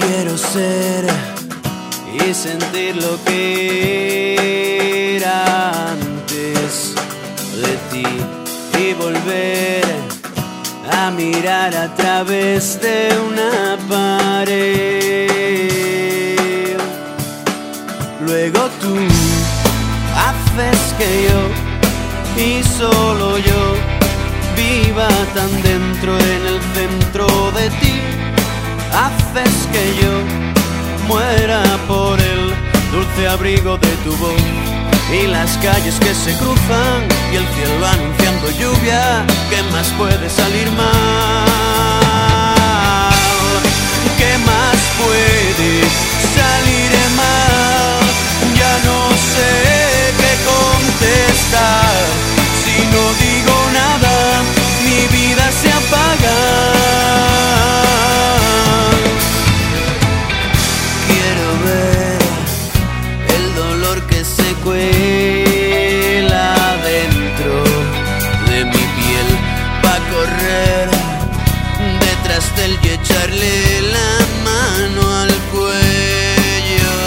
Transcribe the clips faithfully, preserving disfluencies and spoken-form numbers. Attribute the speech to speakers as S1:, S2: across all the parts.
S1: Quiero ser y sentir lo que era antes de ti y volver a mirar a través de una pared. Luego tú haces que yo y solo yo viva tan dentro en el centro de ti. Haces que yo muera por el dulce abrigo de tu voz y las calles que se cruzan y el cielo anunciando lluvia. ¿Qué más puede salir mal? ¿Qué más puede salir mal? Ya no sé qué contestar. Si no digo nada, mi vida se apaga. Quiero ver el dolor que se cuela dentro de mi piel, pa' correr detrás del y echarle la mano al cuello.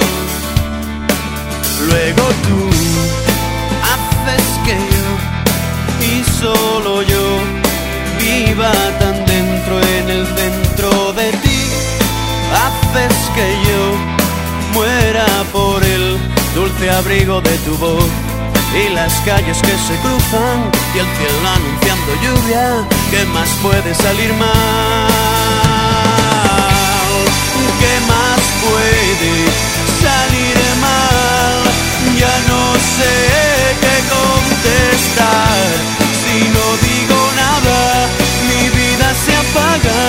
S1: Luego tú haces que yo y solo yo viva tan dentro en el centro de ti. Haces que yo muera por el dulce abrigo de tu voz y las calles que se cruzan y el cielo anunciando lluvia. ¿Qué más puede salir mal? ¿Qué más puede salir mal? Ya no sé qué contestar. Si no digo nada, mi vida se apaga.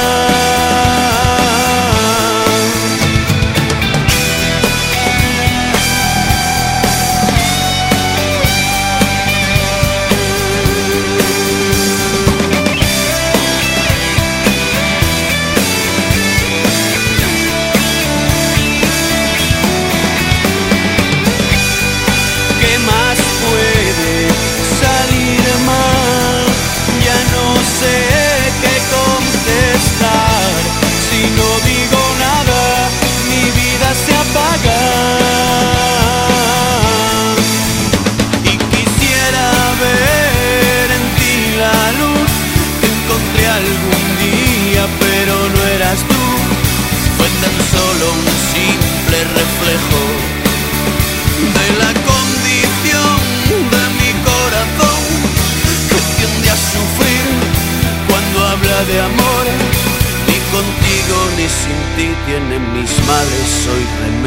S1: Pero no eras tú, fue tan solo un simple reflejo de la condición de mi corazón, que tiende a sufrir cuando habla de amor. Ni contigo ni sin ti tienen mis males, soy remedio.